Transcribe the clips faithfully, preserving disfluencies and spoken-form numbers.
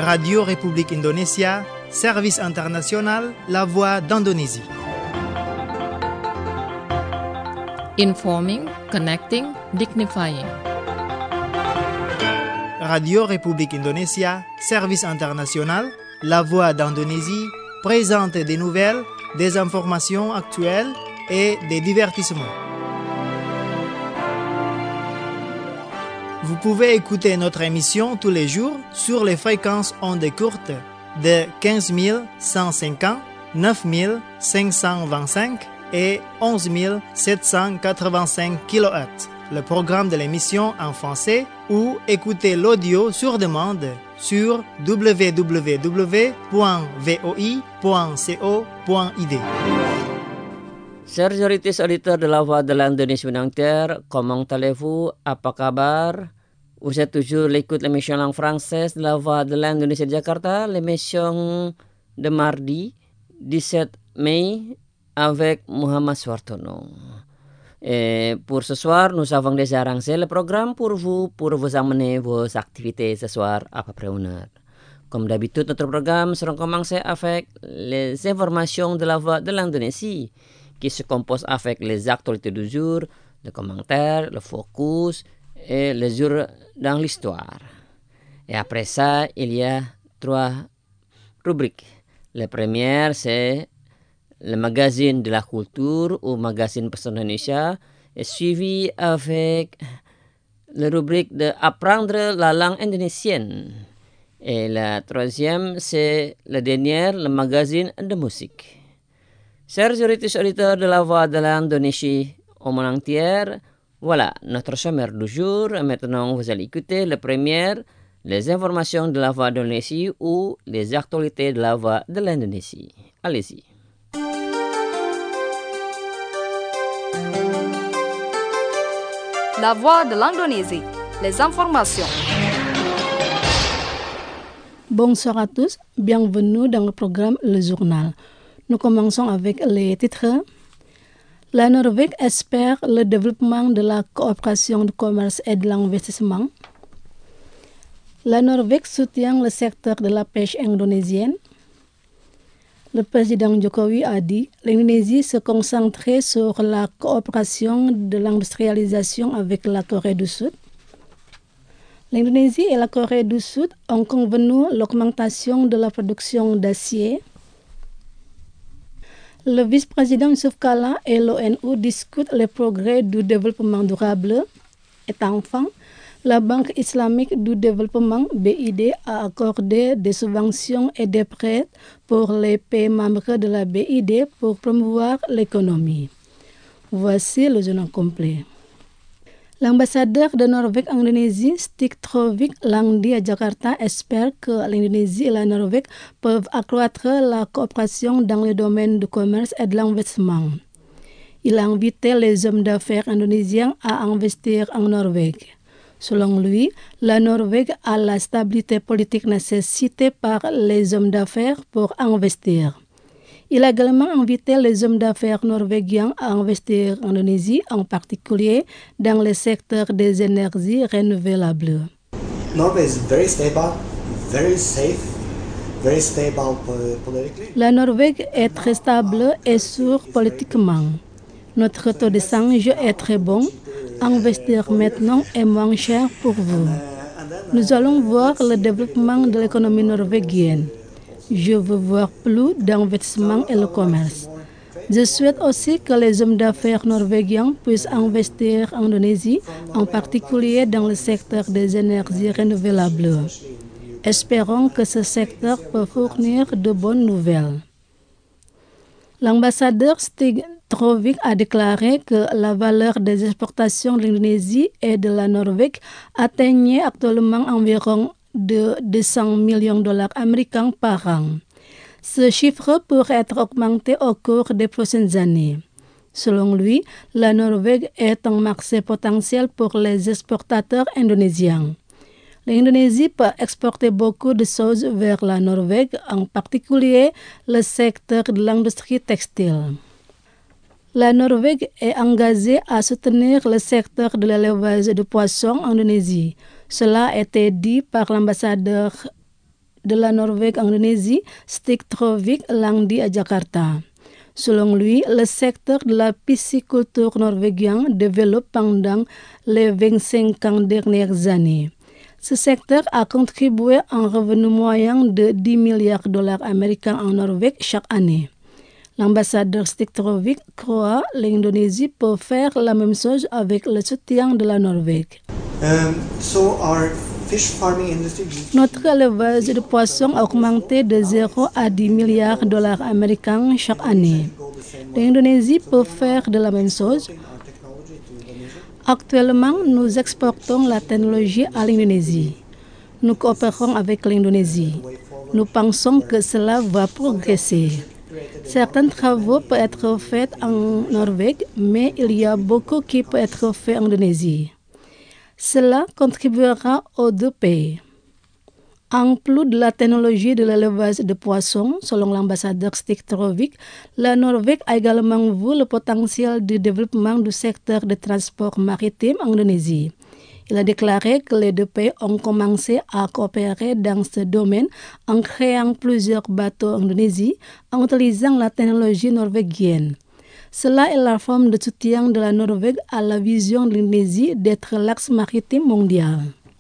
Radio République Indonésia, Service International, La Voix d'Indonésie. Informing, connecting, dignifying. Radio République Indonésia, Service International, La Voix d'Indonésie, présente des nouvelles, des informations actuelles et des divertissements. Vous pouvez écouter notre émission tous les jours sur les fréquences ondes courtes de quinze mille cent cinquante, neuf mille cinq cent vingt-cinq et onze mille sept cent quatre-vingt-cinq kilohertz. Le programme de l'émission en français ou écoutez l'audio sur demande sur w w w point v o i point co point i d. Chers auditeurs de la Voix de l'Indonésie Unangter, comment allez-vous? Apa kabar? Vous êtes toujours l'écoute de l'émission en française de la Voix de l'Indonésie de Jakarta, l'émission de mardi dix-sept mai avec Muhammad Suartono. Et pour ce soir, nous avons déjà arrangé le programme pour vous, pour vous amener vos activités ce soir à peu près une heure. Comme d'habitude, notre programme sera commencé avec les informations de la Voix de l'Indonésie, qui se compose avec les actualités du jour, le commentaire, le focus et les jours dans l'histoire. Et après ça, il y a trois rubriques. La première, c'est le magazine de la culture ou magazine Personne Indonesia, est suivi avec la rubrique de apprendre la langue indonésienne. Et la troisième, c'est la dernière, le magazine de musique. Chers auditeurs de la Voix de l'Indonésie au monde entier, voilà notre sommaire du jour. Maintenant, vous allez écouter la première, les informations de la Voix de l'Indonésie ou les actualités de la Voix de l'Indonésie. Allez-y. La Voix de l'Indonésie, les informations. Bonsoir à tous, bienvenue dans le programme Le Journal. Nous commençons avec les titres. La Norvège espère le développement de la coopération du commerce et de l'investissement. La Norvège soutient le secteur de la pêche indonésienne. Le président Jokowi a dit que l'Indonésie se concentrait sur la coopération de l'industrialisation avec la Corée du Sud. L'Indonésie et la Corée du Sud ont convenu l'augmentation de la production d'acier. Le vice-président Yusuf Kala et l'O N U discutent les progrès du développement durable. Et enfin, la Banque islamique du développement B I D a accordé des subventions et des prêts pour les pays membres de la B I D pour promouvoir l'économie. Voici le journal complet. L'ambassadeur de Norvège en Indonésie, Stig Trovik Langdi à Jakarta, espère que l'Indonésie et la Norvège peuvent accroître la coopération dans le domaine du commerce et de l'investissement. Il a invité les hommes d'affaires indonésiens à investir en Norvège. Selon lui, la Norvège a la stabilité politique nécessitée par les hommes d'affaires pour investir. Il a également invité les hommes d'affaires norvégiens à investir en Indonésie, en particulier dans le secteur des énergies renouvelables. Norway is very stable, very safe, very stable politically. La Norvège est très stable et sûre politiquement. Notre taux de change est très bon. Investir maintenant est moins cher pour vous. Nous allons voir le développement de l'économie norvégienne. Je veux voir plus d'investissement et le commerce. Je souhaite aussi que les hommes d'affaires norvégiens puissent investir en Indonésie, en particulier dans le secteur des énergies renouvelables. Espérons que ce secteur peut fournir de bonnes nouvelles. L'ambassadeur Stig Trovik a déclaré que la valeur des exportations de l'Indonésie et de la Norvège atteignait actuellement environ de deux cents millions de dollars américains par an. Ce chiffre pourrait être augmenté au cours des prochaines années. Selon lui, la Norvège est un marché potentiel pour les exportateurs indonésiens. L'Indonésie peut exporter beaucoup de choses vers la Norvège, en particulier le secteur de l'industrie textile. La Norvège est engagée à soutenir le secteur de l'élevage de poissons en Indonésie. Cela a été dit par l'ambassadeur de la Norvège en Indonésie, Stig Trovik, Langdi à Jakarta. Selon lui, le secteur de la pisciculture norvégien développe pendant les vingt-cinq ans dernières années. Ce secteur a contribué à un revenu moyen de dix milliards de dollars américains en Norvège chaque année. L'ambassadeur Stig Trovik croit que l'Indonésie peut faire la même chose avec le soutien de la Norvège. Um, so our fish farming industry. Notre élevage de poissons a augmenté de zéro à dix milliards de dollars américains chaque année. L'Indonésie peut faire de la même chose. Actuellement, nous exportons la technologie à l'Indonésie. Nous coopérons avec l'Indonésie. Nous pensons que cela va progresser. Certains travaux peuvent être faits en Norvège, mais il y a beaucoup qui peuvent être faits en Indonésie. Cela contribuera aux deux pays. En plus de la technologie de l'élevage de poissons, selon l'ambassadeur Stig Trovik, la Norvège a également vu le potentiel du développement du secteur de transport maritime en Indonésie. Il a déclaré que les deux pays ont commencé à coopérer dans ce domaine en créant plusieurs bateaux en Indonésie en utilisant la technologie norvégienne. Cela est la forme de soutien de la Norvège à la vision de l'Indonésie d'être l'axe maritime mondial.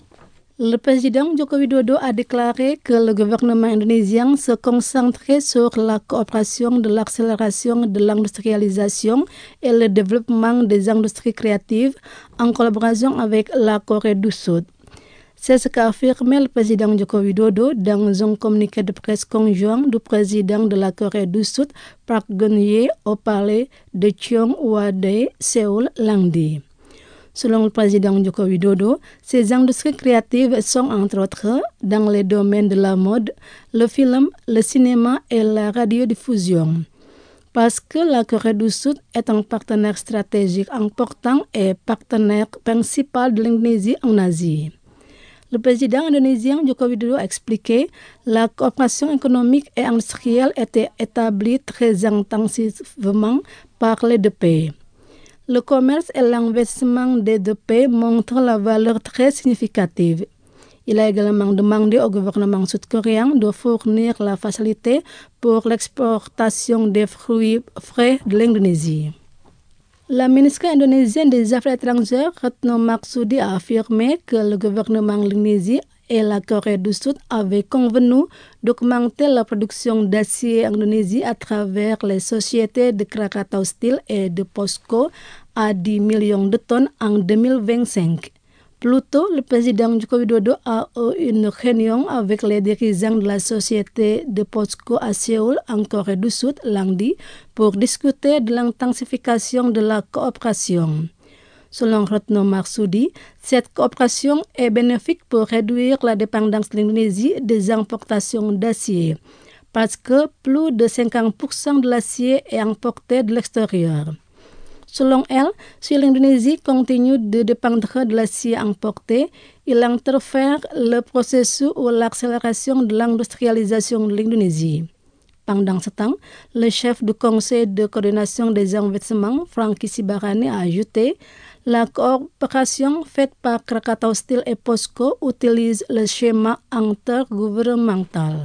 Le président Joko Widodo a déclaré que le gouvernement indonésien se concentrait sur la coopération de l'accélération de l'industrialisation et le développement des industries créatives en collaboration avec la Corée du Sud. C'est ce qu'a affirmé le président Joko Widodo dans un communiqué de presse conjoint du président de la Corée du Sud, Park Geun-hye, au palais de Cheongwadae, Séoul, lundi. Selon le président Joko Widodo, ces industries créatives sont entre autres dans les domaines de la mode, le film, le cinéma et la radiodiffusion. Parce que la Corée du Sud est un partenaire stratégique important et partenaire principal de l'Indonésie en Asie. Le président indonésien Joko Widodo a expliqué que la coopération économique et industrielle était établie très intensivement par les deux pays. Le commerce et l'investissement des deux pays montrent la valeur très significative. Il a également demandé au gouvernement sud-coréen de fournir la facilité pour l'exportation des fruits frais de l'Indonésie. La ministre indonésienne des Affaires étrangères, Retno Marsudi, a affirmé que le gouvernement de l'Indonésie et la Corée du Sud avaient convenu d'augmenter la production d'acier en Indonésie à travers les sociétés de Krakatau Steel et de POSCO à dix millions de tonnes en deux mille vingt-cinq. Plus tôt, le président Joko Widodo a eu une réunion avec les dirigeants de la société de POSCO à Séoul, en Corée du Sud, lundi, pour discuter de l'intensification de la coopération. Selon Retno Marsudi, cette coopération est bénéfique pour réduire la dépendance de l'Indonésie des importations d'acier, parce que plus de cinquante pour cent de l'acier est importé de l'extérieur. Selon elle, si l'Indonésie continue de dépendre de l'acier importé, il interfère le processus ou l'accélération de l'industrialisation de l'Indonésie. Pendant ce temps, le chef du conseil de coordination des investissements, Franky Sibarani, a ajouté « La coopération faite par Krakatau Steel et POSCO utilise le schéma intergouvernemental ».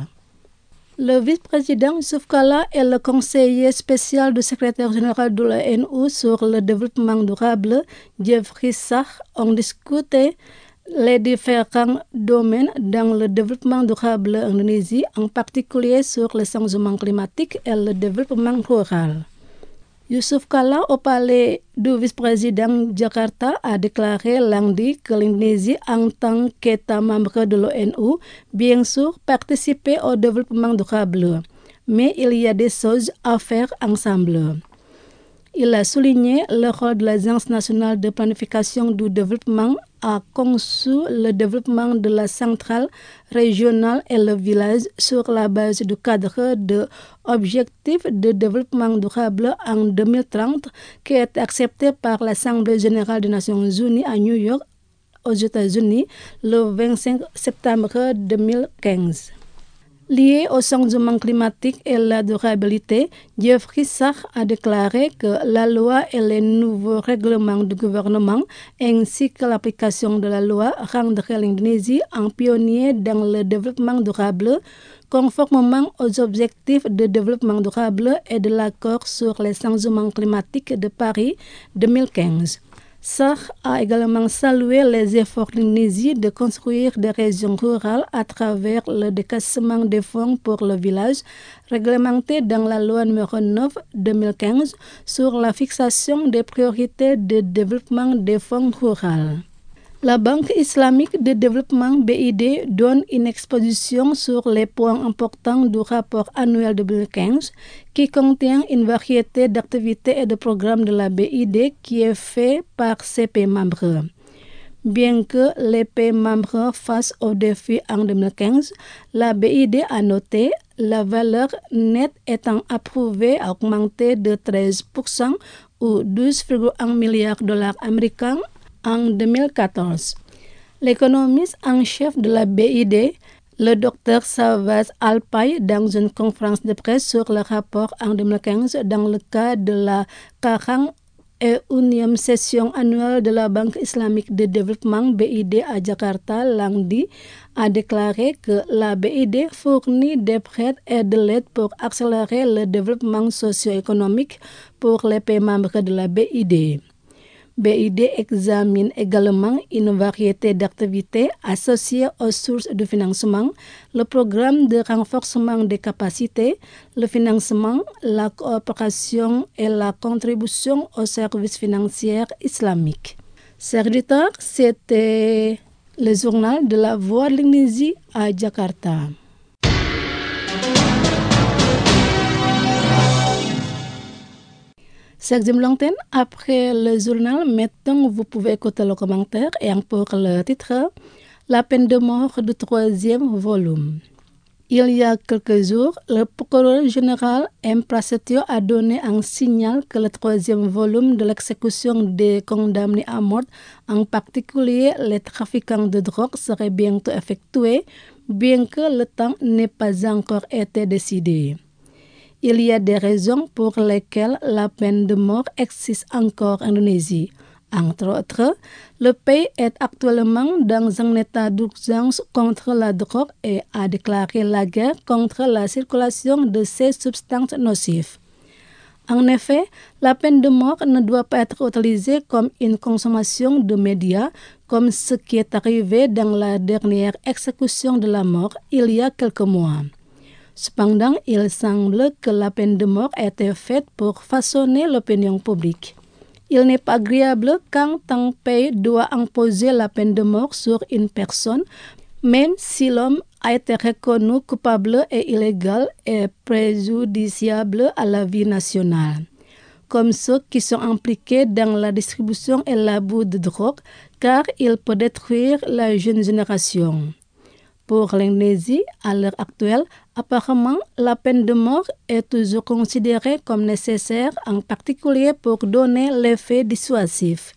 Le vice-président Yusuf Kala et le conseiller spécial du secrétaire général de l'O N U sur le développement durable, Jeffrey Sachs, ont discuté les différents domaines dans le développement durable en Indonésie, en particulier sur le changement climatique et le développement rural. Yusuf Kala, au palais du vice-président Jakarta, a déclaré lundi que l'Indonésie, en tant qu'État membre de l'O N U, bien sûr participer au développement durable, mais il y a des choses à faire ensemble. Il a souligné le rôle de l'Agence nationale de planification du développement a conçu le développement de la centrale régionale et le village sur la base du cadre de objectifs de développement durable en deux mille trente qui est accepté par l'Assemblée générale des Nations unies à New York, aux États-Unis, le vingt-cinq septembre deux mille quinze. Lié au changement climatique et la durabilité, Jeffrey Sachs a déclaré que la loi et les nouveaux règlements du gouvernement ainsi que l'application de la loi rendraient l'Indonésie un pionnier dans le développement durable, conformément aux objectifs de développement durable et de l'accord sur les changements climatiques de Paris deux mille quinze. Sachs a également salué les efforts de l'Indonésie de construire des régions rurales à travers le décaissement des fonds pour le village, réglementé dans la loi numéro neuf deux mille quinze sur la fixation des priorités de développement des fonds ruraux. La Banque islamique de développement B I D donne une exposition sur les points importants du rapport annuel deux mille quinze qui contient une variété d'activités et de programmes de la B I D qui est fait par ses pays membres. Bien que les pays membres fassent aux défis en deux mille quinze, la B I D a noté la valeur nette étant approuvée a augmenté de treize pour cent ou douze virgule un milliards de dollars américains en deux mille quatorze. L'économiste en chef de la B I D, le docteur Savas Alpay, dans une conférence de presse sur le rapport en deux mille quinze dans le cadre de la quarante et unième session annuelle de la Banque islamique de développement B I D à Jakarta lundi, a déclaré que la B I D fournit des prêts et de l'aide pour accélérer le développement socio-économique pour les pays membres de la B I D. B I D examine également une variété d'activités associées aux sources de financement, le programme de renforcement des capacités, le financement, la coopération et la contribution aux services financiers islamiques. Serviteur, c'était le journal de la Voix de l'Indonésie à Jakarta. Chaque dimanche, après le journal, maintenant vous pouvez écouter le commentaire et pour le titre, la peine de mort du troisième volume. Il y a quelques jours, le procureur général M. Prasetyo a donné un signal que le troisième volume de l'exécution des condamnés à mort, en particulier les trafiquants de drogue, serait bientôt effectué, bien que le temps n'ait pas encore été décidé. Il y a des raisons pour lesquelles la peine de mort existe encore en Indonésie. Entre autres, le pays est actuellement dans un état d'urgence contre la drogue et a déclaré la guerre contre la circulation de ces substances nocives. En effet, la peine de mort ne doit pas être utilisée comme une consommation de médias, comme ce qui est arrivé dans la dernière exécution de la mort il y a quelques mois. Cependant, il semble que la peine de mort a été faite pour façonner l'opinion publique. Il n'est pas agréable quand un pays doit imposer la peine de mort sur une personne, même si l'homme a été reconnu coupable et illégal et préjudiciable à la vie nationale, comme ceux qui sont impliqués dans la distribution et l'abus de drogue, car il peut détruire la jeune génération. Pour l'Indonésie, à l'heure actuelle, apparemment, la peine de mort est toujours considérée comme nécessaire, en particulier pour donner l'effet dissuasif.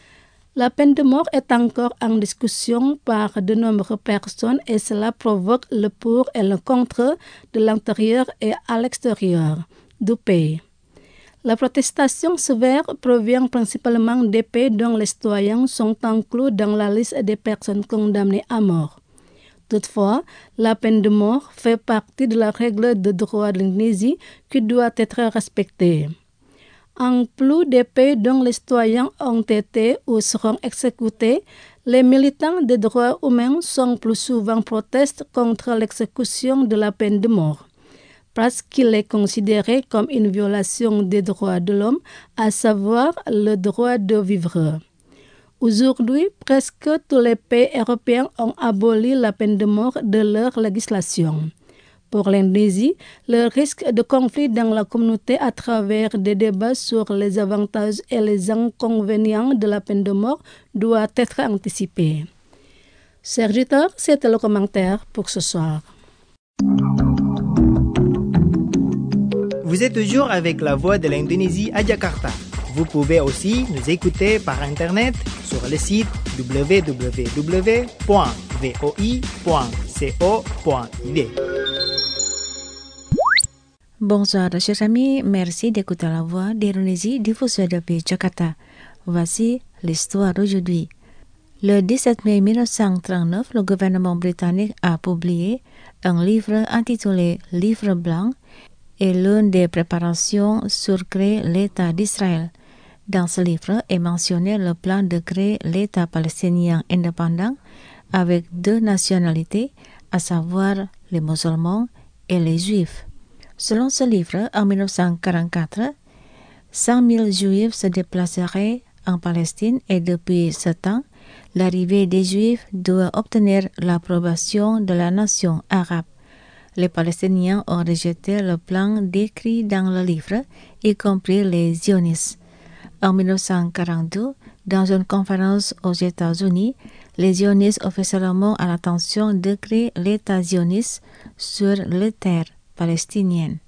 La peine de mort est encore en discussion par de nombreuses personnes et cela provoque le pour et le contre de l'intérieur et à l'extérieur du pays. La protestation sévère provient principalement des pays dont les citoyens sont inclus dans la liste des personnes condamnées à mort. Toutefois, la peine de mort fait partie de la règle de droit de l'Indonésie qui doit être respectée. En plus des pays dont les citoyens ont été ou seront exécutés, les militants des droits humains sont plus souvent protestent contre l'exécution de la peine de mort, parce qu'il est considéré comme une violation des droits de l'homme, à savoir le droit de vivre. Aujourd'hui, presque tous les pays européens ont aboli la peine de mort de leur législation. Pour l'Indonésie, le risque de conflit dans la communauté à travers des débats sur les avantages et les inconvénients de la peine de mort doit être anticipé. Chers auditeurs, c'était le commentaire pour ce soir. Vous êtes toujours avec la Voix de l'Indonésie à Jakarta. Vous pouvez aussi nous écouter par Internet sur le site w w w point v o i point co point i d. Bonsoir, chers amis. Merci d'écouter la voix d'Indonésie diffusée depuis Jakarta. Voici l'histoire d'aujourd'hui. Le dix-sept mai mille neuf cent trente-neuf, le gouvernement britannique a publié un livre intitulé Livre blanc et l'une des préparations sur créer l'État d'Israël. Dans ce livre est mentionné le plan de créer l'État palestinien indépendant avec deux nationalités, à savoir les musulmans et les juifs. Selon ce livre, en mille neuf cent quarante-quatre, cent mille juifs se déplaceraient en Palestine et depuis ce temps, l'arrivée des Juifs doit obtenir l'approbation de la nation arabe. Les Palestiniens ont rejeté le plan décrit dans le livre, y compris les zionistes. En mille neuf cent quarante-deux, dans une conférence aux États-Unis, les zionistes officiellement à l'intention de créer l'État zioniste sur les terres palestiniennes.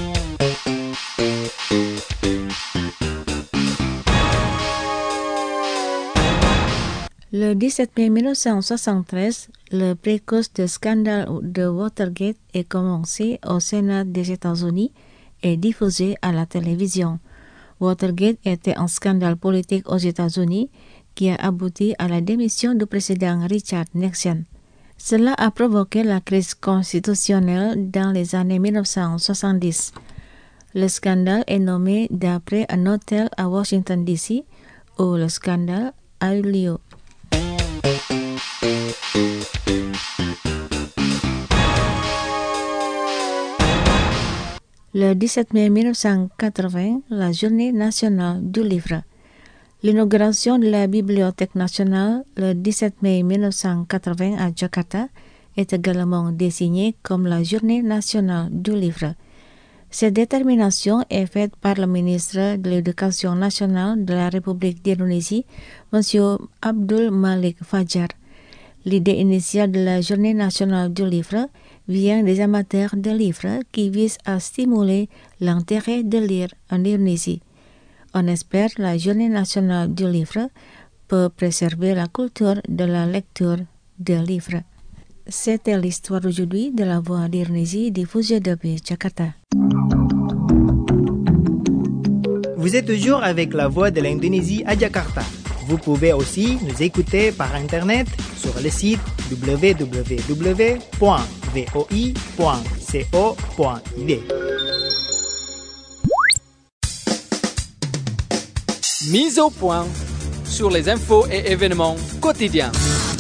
Le dix-sept mai mille neuf cent soixante-treize, le précoce de scandale de Watergate est commencé au Sénat des États-Unis et diffusé à la télévision. Watergate était un scandale politique aux États-Unis qui a abouti à la démission du président Richard Nixon. Cela a provoqué la crise constitutionnelle dans les années mille neuf cent soixante-dix. Le scandale est nommé d'après un hôtel à Washington D C où le scandale a eu lieu. Le dix-sept mai mille neuf cent quatre-vingts, la journée nationale du livre. L'inauguration de la Bibliothèque nationale le dix-sept mai mille neuf cent quatre-vingts à Jakarta est également désignée comme la journée nationale du livre. Cette détermination est faite par le ministre de l'Éducation nationale de la République d'Indonésie, M. Abdul Malik Fajar. L'idée initiale de la journée nationale du livre vient des amateurs de livres qui visent à stimuler l'intérêt de lire en Indonésie. On espère que la journée nationale du livre peut préserver la culture de la lecture des livres. C'était l'histoire aujourd'hui de la voix d'Indonésie diffusée depuis Jakarta. Vous êtes toujours avec la voix de l'Indonésie à Jakarta. Vous pouvez aussi nous écouter par Internet sur le site w w w point v o i point co point i d. Mise au point sur les infos et événements quotidiens.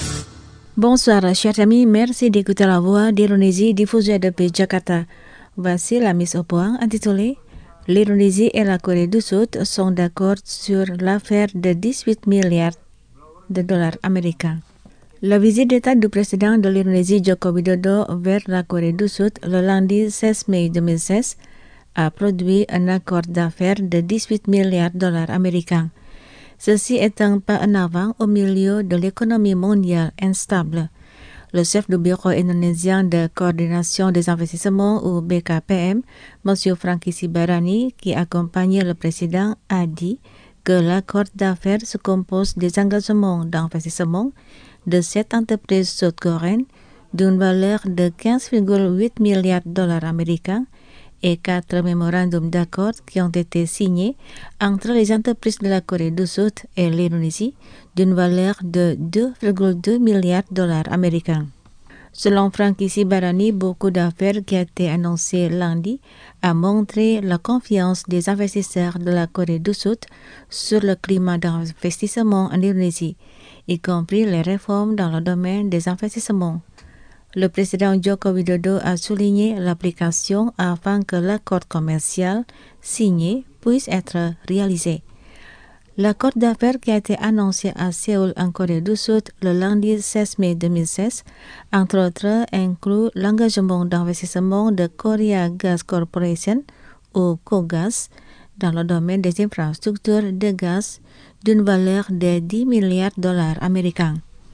Bonsoir, chers amis. Merci d'écouter la voix d'Indonésie diffusée depuis Jakarta. Voici la mise au point intitulée L'Indonésie et la Corée du Sud sont d'accord sur l'affaire de dix-huit milliards de dollars américains. La visite d'État du président de l'Indonésie Joko Widodo vers la Corée du Sud le lundi seize mai deux mille seize a produit un accord d'affaires de dix-huit milliards de dollars américains. Ceci est un pas en avant au milieu de l'économie mondiale instable. Le chef du bureau indonésien de coordination des investissements ou B K P M, M. Franky Sibarani, qui accompagnait le président, a dit que l'accord d'affaires se compose des engagements d'investissement de sept entreprises sud-coréennes d'une valeur de quinze virgule huit milliards de dollars américains et quatre mémorandums d'accord qui ont été signés entre les entreprises de la Corée du Sud et l'Indonésie d'une valeur de deux virgule deux milliards de dollars américains. Selon Franky Sibarani, beaucoup d'affaires qui ont été annoncées lundi a montré la confiance des investisseurs de la Corée du Sud sur le climat d'investissement en Indonésie, y compris les réformes dans le domaine des investissements. Le président Joko Widodo a souligné l'application afin que l'accord commercial signé puisse être réalisé. L'accord d'affaires qui a été annoncé à Séoul en Corée du Sud le lundi seize mai deux mille seize, entre autres, inclut l'engagement d'investissement de Korea Gas Corporation ou KOGAS dans le domaine des infrastructures de gaz d'une valeur de dix milliards de dollars américains.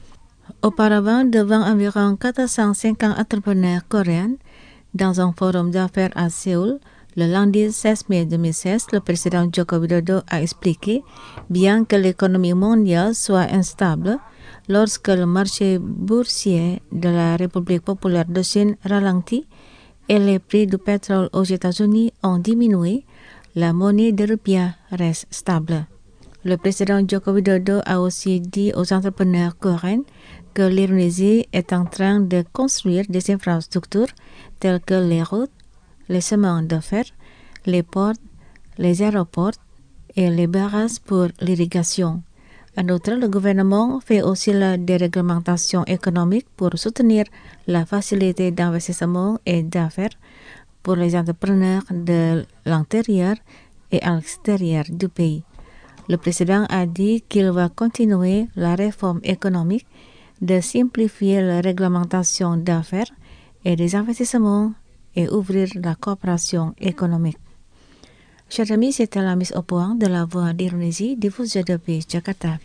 Auparavant, devant environ quatre cent cinquante entrepreneurs coréens, dans un forum d'affaires à Séoul, le lundi seize mai deux mille seize, le président Joko Widodo a expliqué, bien que l'économie mondiale soit instable, lorsque le marché boursier de la République populaire de Chine ralentit, et les prix du pétrole aux États-Unis ont diminué, la monnaie de rupiah reste stable. Le président Joko Widodo a aussi dit aux entrepreneurs coréens que l'Indonésie est en train de construire des infrastructures telles que les routes, les chemins de fer, les ports, les aéroports et les barrages pour l'irrigation. En outre, le gouvernement fait aussi la déréglementation économique pour soutenir la facilité d'investissement et d'affaires pour les entrepreneurs de l'intérieur et à l'extérieur du pays. Le président a dit qu'il va continuer la réforme économique, de simplifier la réglementation d'affaires et des investissements et ouvrir la coopération économique. Chers amis, c'était la mise au point de la Voix d'Indonésie diffusée depuis Jakarta.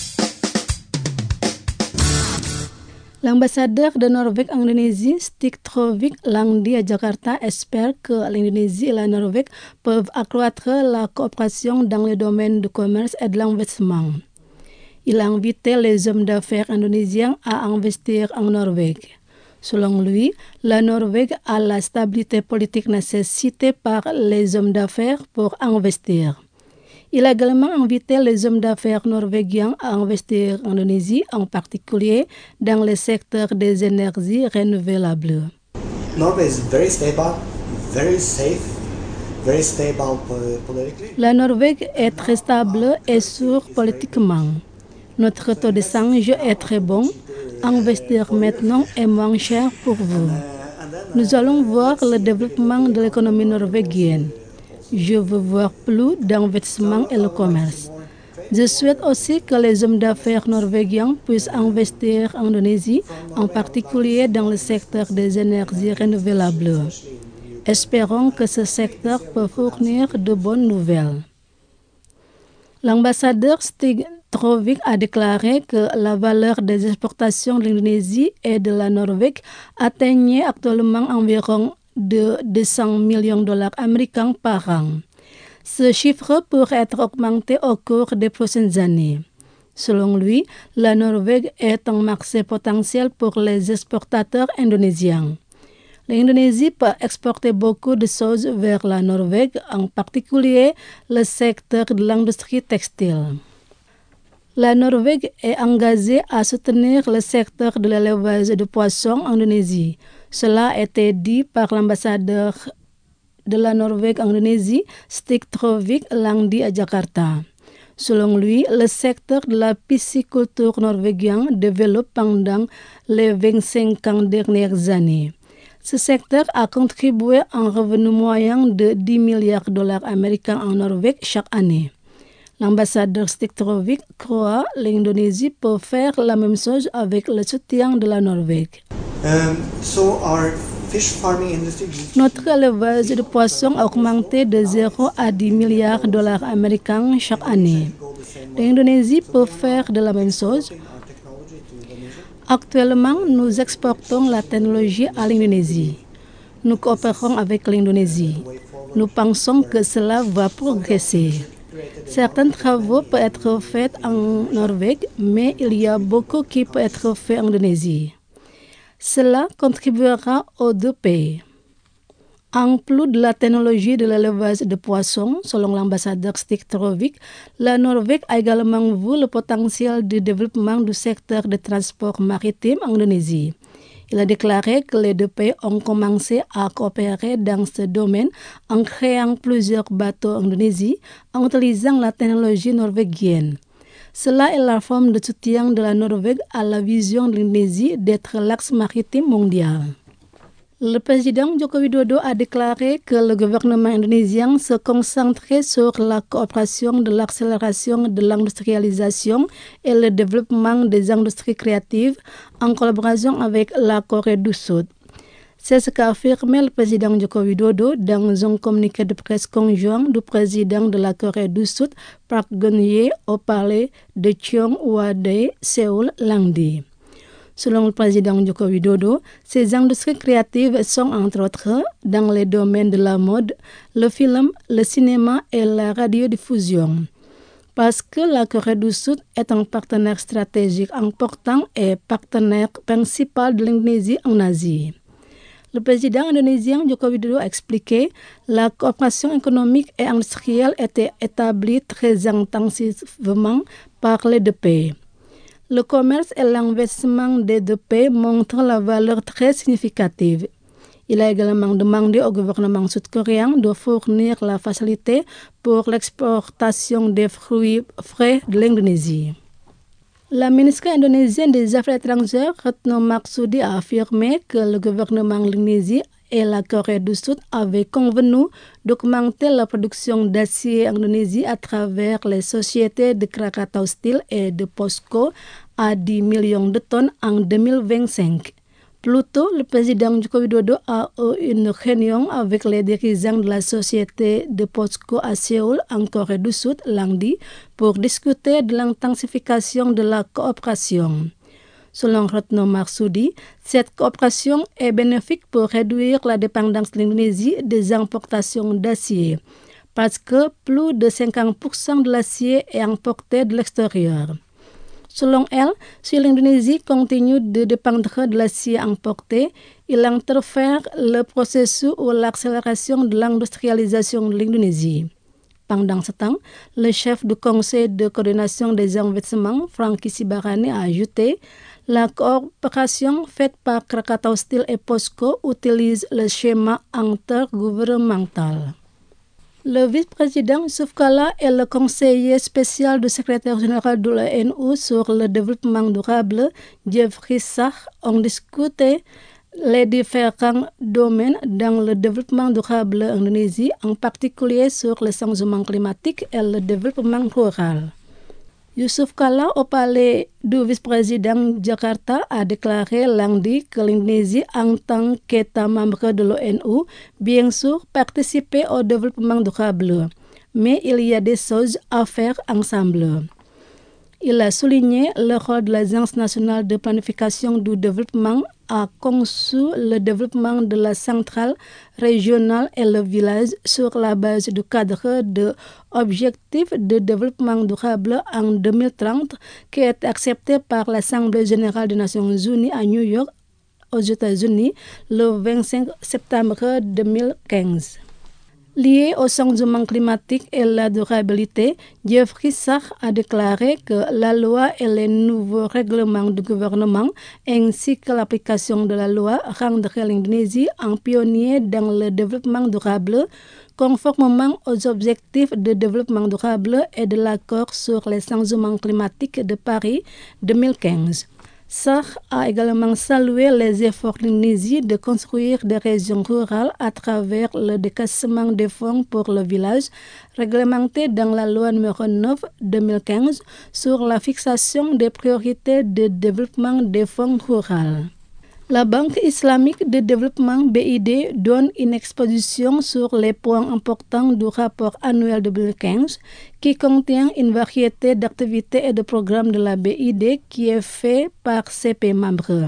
L'ambassadeur de Norvège en Indonésie, Stig Trovik Langdi à Jakarta, espère que l'Indonésie et la Norvège peuvent accroître la coopération dans le domaine du commerce et de l'investissement. Il a invité les hommes d'affaires indonésiens à investir en Norvège. Selon lui, la Norvège a la stabilité politique nécessitée par les hommes d'affaires pour investir. Il a également invité les hommes d'affaires norvégiens à investir en Indonésie, en particulier dans le secteur des énergies renouvelables. Norway is very stable, very safe, very stable politically. La Norvège est très stable et sûre politiquement. Notre taux de change est très bon. Investir maintenant est moins cher pour vous. Nous allons voir le développement de l'économie norvégienne. Je veux voir plus d'investissement et le commerce. Je souhaite aussi que les hommes d'affaires norvégiens puissent investir en Indonésie, en particulier dans le secteur des énergies renouvelables. Espérons que ce secteur peut fournir de bonnes nouvelles. L'ambassadeur Stig Trovik a déclaré que la valeur des exportations de l'Indonésie et de la Norvège atteignait actuellement environ de deux cents millions de dollars américains par an. Ce chiffre pourrait être augmenté au cours des prochaines années. Selon lui, la Norvège est un marché potentiel pour les exportateurs indonésiens. L'Indonésie peut exporter beaucoup de choses vers la Norvège, en particulier le secteur de l'industrie textile. La Norvège est engagée à soutenir le secteur de l'élevage de poissons en Indonésie. Cela a été dit par l'ambassadeur de la Norvège en Indonésie, Stig Trovik Langdi à Jakarta. Selon lui, le secteur de la pisciculture norvégienne développe pendant les vingt-cinq ans dernières années. Ce secteur a contribué à un revenu moyen de dix milliards de dollars américains en Norvège chaque année. L'ambassadeur Stig Trovik croit que l'Indonésie peut faire la même chose avec le soutien de la Norvège. Um, so our fish farming industry... Notre élevage de poissons a augmenté de zéro à dix milliards de dollars américains chaque année. L'Indonésie peut faire de la même chose. Actuellement, nous exportons la technologie à l'Indonésie. Nous coopérons avec l'Indonésie. Nous pensons que cela va progresser. Certains travaux peuvent être faits en Norvège, mais il y a beaucoup qui peut être fait en Indonésie. Cela contribuera aux deux pays. En plus de la technologie de l'élevage de poissons, selon l'ambassadeur Stig Trovik, la Norvège a également vu le potentiel de développement du secteur de transport maritime en Indonésie. Il a déclaré que les deux pays ont commencé à coopérer dans ce domaine en créant plusieurs bateaux en Indonésie en utilisant la technologie norvégienne. Cela est la forme de soutien de la Norvège à la vision de l'Indonésie d'être l'axe maritime mondial. Le président Joko Widodo a déclaré que le gouvernement indonésien se concentrait sur la coopération de l'accélération de l'industrialisation et le développement des industries créatives en collaboration avec la Corée du Sud. C'est ce qu'a affirmé le président Joko Widodo dans un communiqué de presse conjoint du président de la Corée du Sud, Park Geun-hye, au palais de Cheongwadae, Séoul, lundi. Selon le président Joko Widodo, ces industries créatives sont entre autres dans les domaines de la mode, le film, le cinéma et la radiodiffusion. Parce que la Corée du Sud est un partenaire stratégique important et partenaire principal de l'Indonésie en Asie. Le président indonésien Joko Widodo a expliqué que la coopération économique et industrielle était établie très intensivement par les deux pays. Le commerce et l'investissement des deux pays montrent la valeur très significative. Il a également demandé au gouvernement sud-coréen de fournir la facilité pour l'exportation des fruits frais de l'Indonésie. La ministre indonésienne des Affaires étrangères, Retno Marsudi, a affirmé que le gouvernement de l'Indonésie et la Corée du Sud avaient convenu d'augmenter la production d'acier en Indonésie à travers les sociétés de Krakatau Steel et de POSCO à dix millions de tonnes en deux mille vingt-cinq. Plus tôt, le président Joko Widodo a eu une réunion avec les dirigeants de la société de POSCO à Séoul, en Corée du Sud, lundi, pour discuter de l'intensification de la coopération. Selon Retno Marsudi, cette coopération est bénéfique pour réduire la dépendance de l'Indonésie des importations d'acier, parce que plus de cinquante pour cent de l'acier est importé de l'extérieur. Selon elle, si l'Indonésie continue de dépendre de l'acier importé, il interfère le processus ou l'accélération de l'industrialisation de l'Indonésie. Pendant ce temps, le chef du conseil de coordination des investissements, Franky Sibarani, a ajouté « La coopération faite par Krakatau Steel et POSCO utilise le schéma intergouvernemental ». Le vice-président Yusuf Kala et le conseiller spécial du secrétaire général de l'O N U sur le développement durable, Jeffrey Sachs, ont discuté les différents domaines dans le développement durable en Indonésie, en particulier sur le changement climatique et le développement rural. Yusuf Kala, au palais du vice-président Jakarta, a déclaré lundi que l'Indonésie, en tant qu'État membre de l'O N U, bien sûr participer au développement durable, mais il y a des choses à faire ensemble. Il a souligné le rôle de l'Agence nationale de planification du développement a conçu le développement de la centrale régionale et le village sur la base du cadre de objectifs de développement durable en deux mille trente qui est accepté par l'Assemblée générale des Nations unies à New York, aux États-Unis, le vingt-cinq septembre deux mille quinze. Lié au changement climatique et la durabilité, Jeffrey Sachs a déclaré que la loi et les nouveaux règlements du gouvernement ainsi que l'application de la loi rendraient l'Indonésie un pionnier dans le développement durable, conformément aux objectifs de développement durable et de l'accord sur les changements climatiques de Paris deux mille quinze. Sachs a également salué les efforts de l'Indonésie de construire des régions rurales à travers le décaissement des fonds pour le village, réglementé dans la loi numéro neuf deux mille quinze sur la fixation des priorités de développement des fonds ruraux. La Banque islamique de développement B I D donne une exposition sur les points importants du rapport annuel deux mille quinze qui contient une variété d'activités et de programmes de la B I D qui est fait par ses pays membres.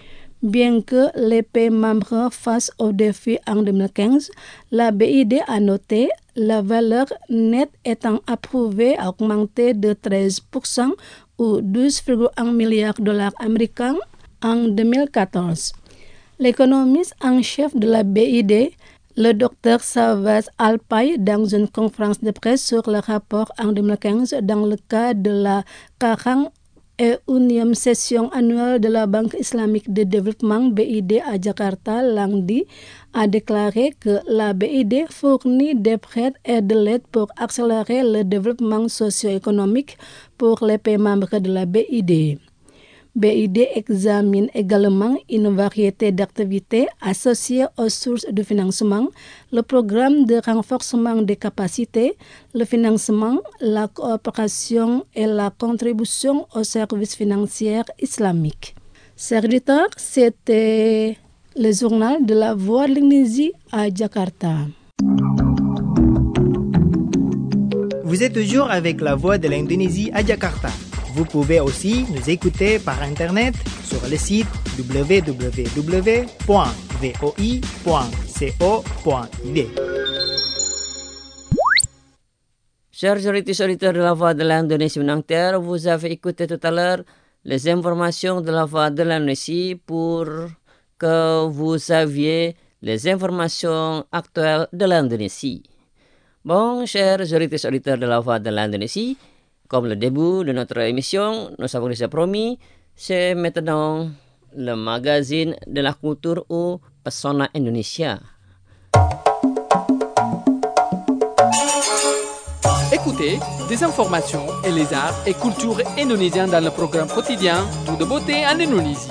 Bien que les pays membres fassent au défi en deux mille quinze, la B I D a noté la valeur nette étant approuvée a augmenté de treize pour cent ou douze virgule un milliards de dollars américains en deux mille quatorze. L'économiste en chef de la B I D, le docteur Savas Alpay, dans une conférence de presse sur le rapport en deux mille quinze dans le cadre de la quarante et unième session annuelle de la Banque islamique de développement B I D à Jakarta lundi, a déclaré que la B I D fournit des prêts et de l'aide pour accélérer le développement socio-économique pour les pays membres de la B I D. B I D examine également une variété d'activités associées aux sources de financement, le programme de renforcement des capacités, le financement, la coopération et la contribution aux services financiers islamiques. Chers auditeurs, c'était le journal de la Voix de l'Indonésie à Jakarta. Vous êtes toujours avec la Voix de l'Indonésie à Jakarta. Vous pouvez aussi nous écouter par Internet sur le site w w w point voi point co point i d. Chers auditeurs de la Voix de l'Indonésie en Terre, vous avez écouté tout à l'heure les informations de la Voix de l'Indonésie pour que vous saviez les informations actuelles de l'Indonésie. Bon, chers auditeurs auditeurs de la Voix de l'Indonésie, comme le début de notre émission, nous avons déjà promis, c'est maintenant le magazine de la culture ou Pesona Indonesia. Écoutez des informations et les arts et cultures indonésiens dans le programme quotidien Tout de beauté en Indonésie.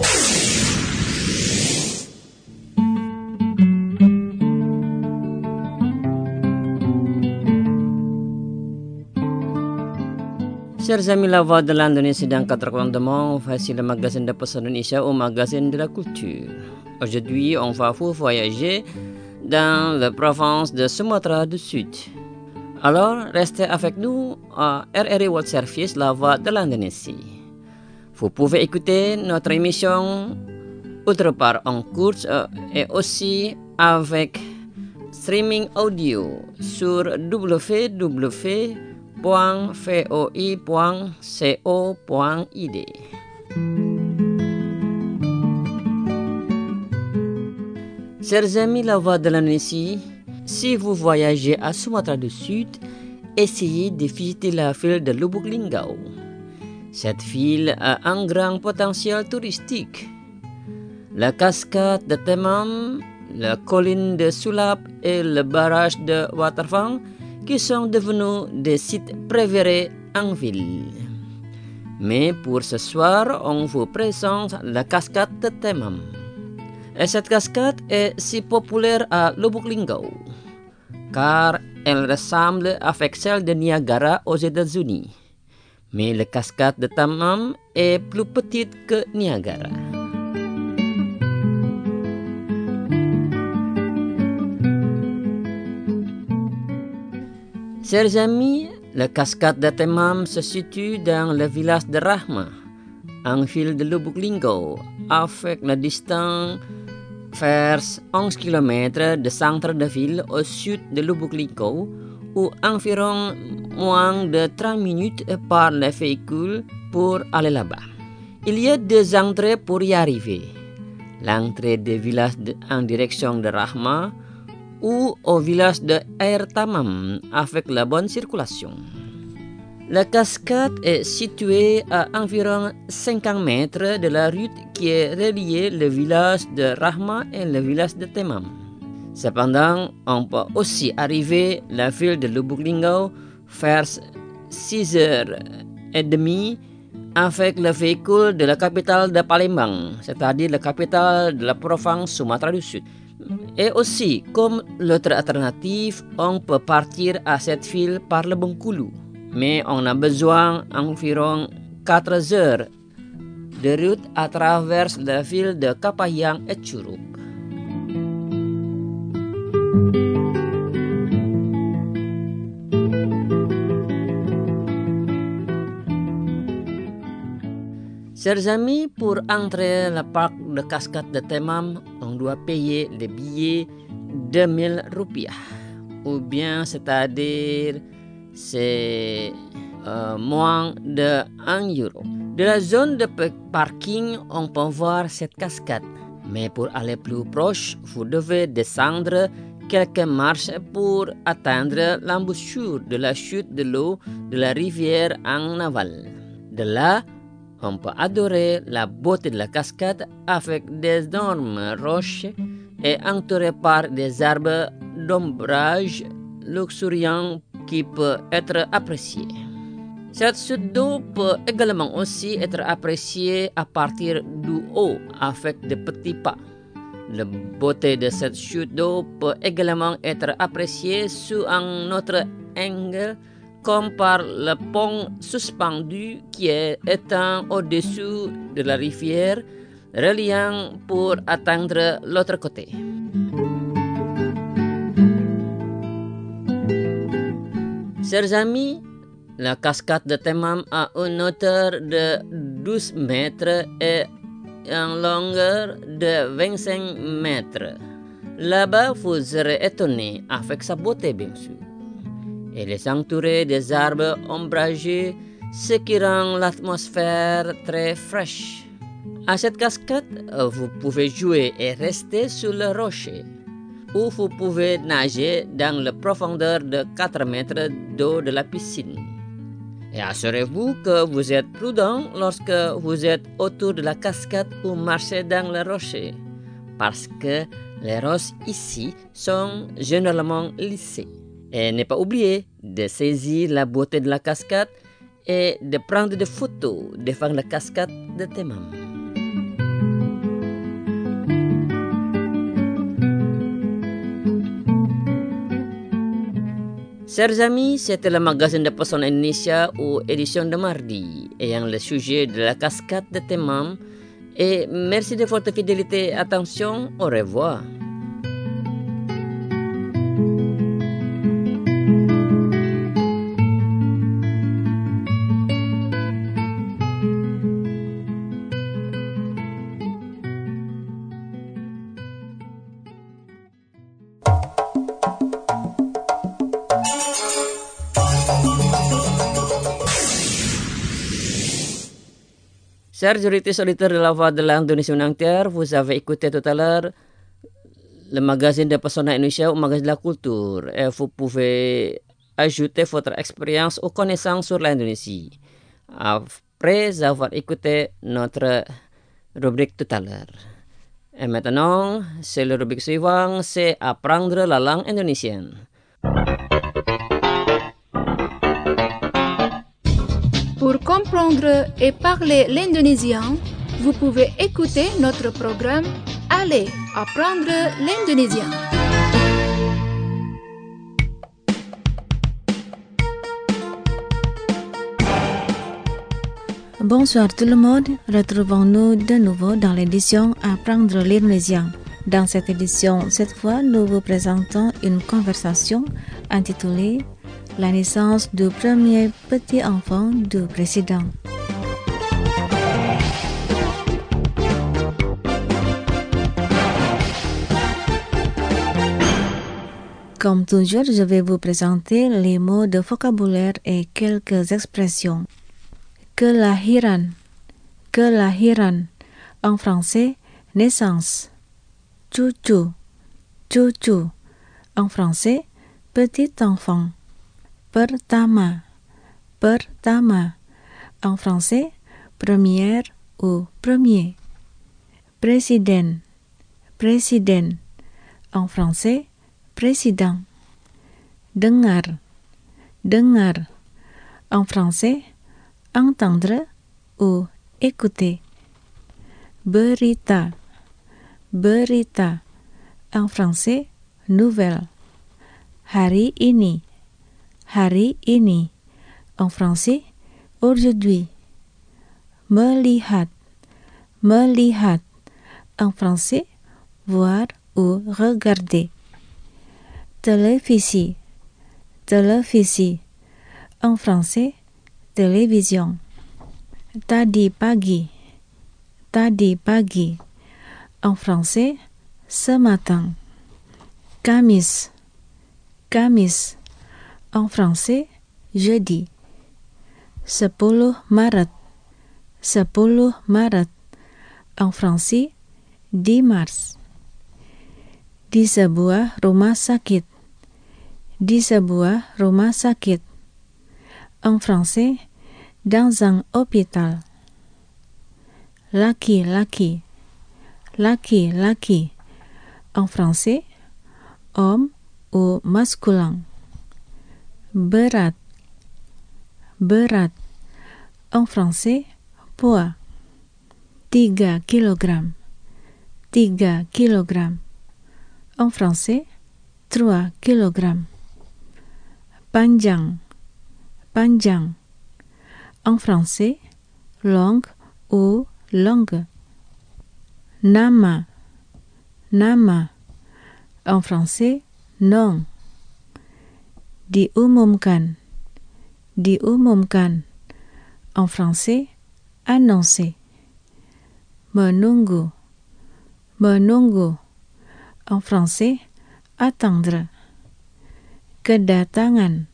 Chers amis, la Voix de l'Indonésie dans quatre coins du monde, voici le magazine de Pesona Indonesia ou magazine de la culture. Aujourd'hui, on va vous voyager dans la province de Sumatra du Sud. Alors, restez avec nous à R R I World Service, la Voix de l'Indonésie. Vous pouvez écouter notre émission autre part en cours et aussi avec streaming audio sur w w w point voi point co point i d. Chers amis, la Voix de l'Indonésie, si vous voyagez à Sumatra du Sud, essayez de visiter la ville de Lubuk Linggau. Cette ville a un grand potentiel touristique. La cascade de Temam, la colline de Sulap et le barrage de Waterfang qui sont devenus des sites préférés en ville. Mais pour ce soir, on vous présente la cascade de Temam. Et cette cascade est si populaire à Lubuk Linggau, car elle ressemble avec celle de Niagara aux États-Unis. Mais la cascade de Temam est plus petite que Niagara. Chers amis, la cascade de Temam se situe dans le village de Rahma, en ville de Lubuk Linggau, avec la distance vers onze kilomètres de centre de ville au sud de Lubuk Linggau, ou environ moins de trente minutes par le véhicule pour aller là-bas. Il y a deux entrées pour y arriver. L'entrée du village de, en direction de Rahma ou au village de Air Tamam avec la bonne circulation. La cascade est située à environ cinquante mètres de la route qui est reliée le village de Rahma et le village de Temam. Cependant, on peut aussi arriver à la ville de Lubuk Linggau vers six heures trente avec le véhicule de la capitale de Palembang, c'est-à-dire la capitale de la province Sumatra du Sud. Et aussi, comme l'autre alternative, on peut partir à cette ville par le Bengkulu. Mais on a besoin d'environ quatre heures de route à travers la ville de Kapayang et Curug. Chers amis, pour entrer le parc de cascade de Temam, on doit payer le billet deux mille rupiah, ou bien c'est-à-dire c'est euh, moins de un euro. De la zone de parking, on peut voir cette cascade, mais pour aller plus proche, vous devez descendre quelques marches pour atteindre l'embouchure de la chute de l'eau de la rivière en aval. De là, on peut adorer la beauté de la cascade avec des énormes roches et entouré par des arbres d'ombrage luxuriants qui peut être apprécié. Cette chute d'eau peut également aussi être appréciée à partir du haut avec de petits pas. La beauté de cette chute d'eau peut également être appréciée sous un autre angle, comme par le pont suspendu qui est éteint au-dessous de la rivière, reliant pour atteindre l'autre côté. Chers amis, la cascade de Temam a une hauteur de douze mètres et une longueur de vingt-cinq mètres. Là-bas, vous serez étonné avec sa beauté, bien sûr. Elle est entourée des arbres ombragés, ce qui rend l'atmosphère très fraîche. À cette cascade, vous pouvez jouer et rester sur le rocher, ou vous pouvez nager dans la profondeur de quatre mètres d'eau de la piscine. Et assurez-vous que vous êtes prudent lorsque vous êtes autour de la cascade ou marchez dans le rocher, parce que les roches ici sont généralement lissées. Et ne pas oublier de saisir la beauté de la cascade et de prendre des photos devant la cascade de Temam. Chers amis, c'était le magazine de Pesona Indonesia ou édition de mardi ayant le sujet de la cascade de Temam. Et merci de votre fidélité et attention. Au revoir. Chers auditeurs de la Voix de l'Indonésie entière, vous avez écouté tout à l'heure le magazine de Pesona Indonesia ou magazine de la culture. Et vous pouvez ajouter votre expérience ou connaissance sur l'Indonésie après avoir écouté notre rubrique tout à l'heure. Et maintenant, c'est le rubrique suivant, c'est apprendre la langue indonésienne. Pour comprendre et parler l'indonésien, vous pouvez écouter notre programme Allez apprendre l'indonésien. Bonsoir tout le monde, retrouvons-nous de nouveau dans l'édition Apprendre l'indonésien. Dans cette édition, cette fois, nous vous présentons une conversation intitulée La naissance du premier petit enfant du président. Comme toujours, je vais vous présenter les mots de vocabulaire et quelques expressions. Kelahiran, kelahiran, en français, naissance. Cucu, cucu, en français, petit enfant. Pertama, pertama, en français, première ou premier. Président, président, en français, président. Dengar, dengar, en français, entendre ou écouter. Berita, berita, en français, nouvelle. Hari ini, hari ini, en français, aujourd'hui. Melihat, melihat, en français, voir ou regarder. Télévision, télévision, en français, télévision. Tadi pagi, tadi pagi, en français, ce matin. Kamis, kamis, en français, jeudi. Sepuluh Maret, sepuluh Maret, en français, dix mars. Di sebuah rumah sakit, di sebuah rumah sakit, en français, dans un hôpital. Laki-laki, laki-laki, en français, homme ou masculin. Berat, berat, en français, poids. Tiga kilogram, tiga kilogram, en français, trois kilogrammes. Panjang, panjang, en français, longue ou longue. Nama, nama, en français, nom. Diumumkan, diumumkan, en français, annoncer. Menunggu, menunggu, en français, attendre. Kedatangan,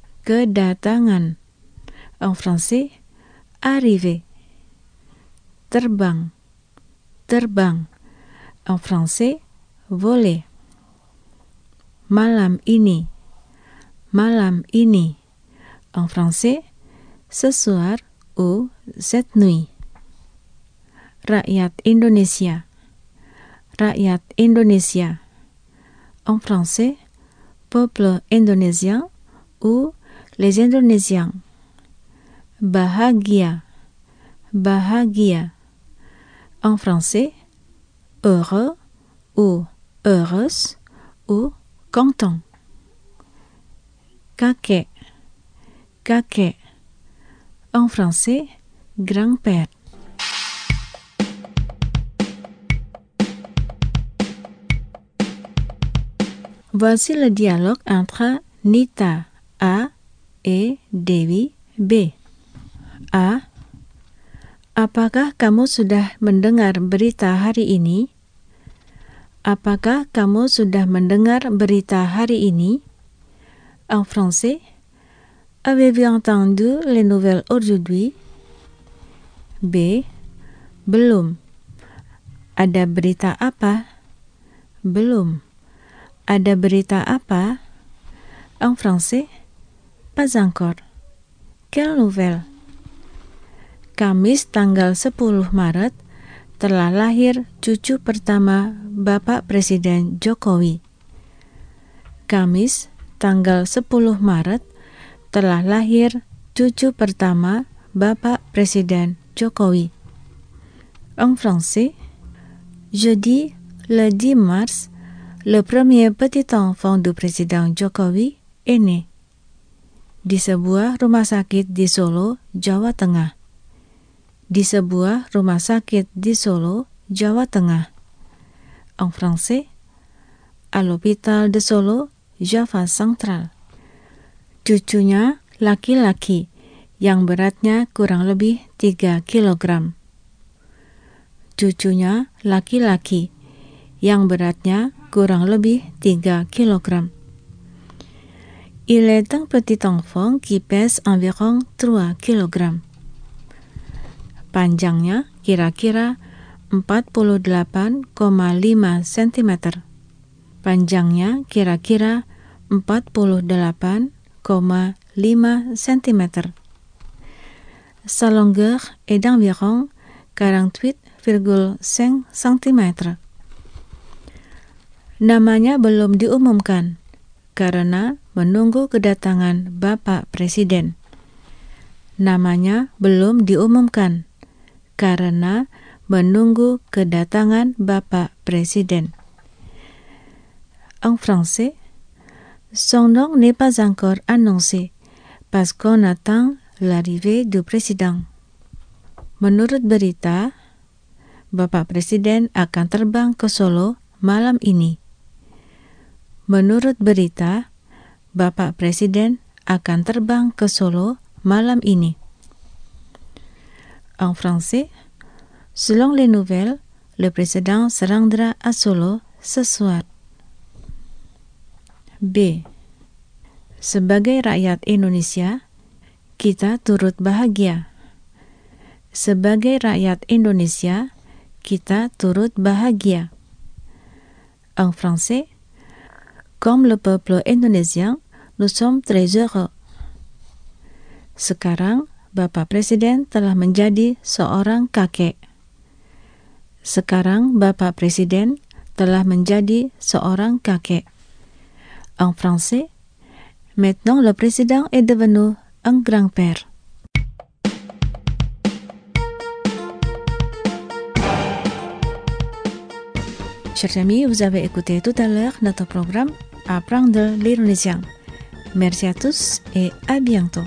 kedatangan, en français, arriver. terbang, terbang. En français, voler. Malam ini, malam ini. En français, ce soir ou cette nuit. Rakyat Indonesia, rakyat Indonesia. En français, peuple indonésien ou les Indonésiens. Bahagia, bahagia. En français, heureux ou heureuse ou content. Kakek, kakek. En français, grand-père. Voici le dialogue entre Nita A et Dewi B. A. Apakah kamu sudah mendengar berita hari ini? Apakah kamu sudah mendengar berita hari ini? En français, avez-vous entendu les nouvelles aujourd'hui? B. Belum. Ada berita apa? Belum. Ada berita apa? En français, pas encore. Quelle nouvelle? Kamis tanggal sepuluh Maret telah lahir cucu pertama Bapak Presiden Jokowi. Kamis tanggal sepuluh Maret telah lahir cucu pertama Bapak Presiden Jokowi. En français, jeudi le dix mars, le premier petit enfant du président Jokowi est né di sebuah rumah sakit di Solo, Jawa Tengah. Di sebuah rumah sakit di Solo, Jawa Tengah. En français, à l'hôpital de Solo, Java Central. Cucunya laki-laki yang beratnya kurang lebih tiga kilogram. Cucunya laki-laki yang beratnya kurang lebih tiga kilogram. Il est un petit enfant qui pèse environ trois kilogrammes. Panjangnya kira-kira empat puluh delapan koma lima sentimeter. Panjangnya kira-kira empat puluh delapan koma lima sentimeter. Sa longueur est d'environ quarante-huit virgule cinq centimeter. Namanya belum diumumkan karena menunggu kedatangan Bapak Presiden. Namanya belum diumumkan karena menunggu kedatangan Bapak Presiden. En français, son nom n'est pas encore annoncé parce qu'on attend l'arrivée du président. Menurut berita, Bapak Presiden akan terbang ke Solo malam ini. Menurut berita, Bapak Presiden akan terbang ke Solo malam ini. En français, selon les nouvelles, le président se rendra à Solo ce soir. B. Sebagai rakyat Indonesia, kita turut bahagia. Sebagai rakyat Indonesia, kita turut bahagia. En français, comme le peuple indonésien, nous sommes très heureux. Sekarang, Bapak Presiden telah menjadi seorang kakek. Sekarang, Bapak Presiden telah menjadi seorang kakek. En français, maintenant le président est devenu un grand-père. Chers amis, vous avez écouté tout à l'heure notre programme Apprendre l'Indonésien. Merci à tous et à bientôt.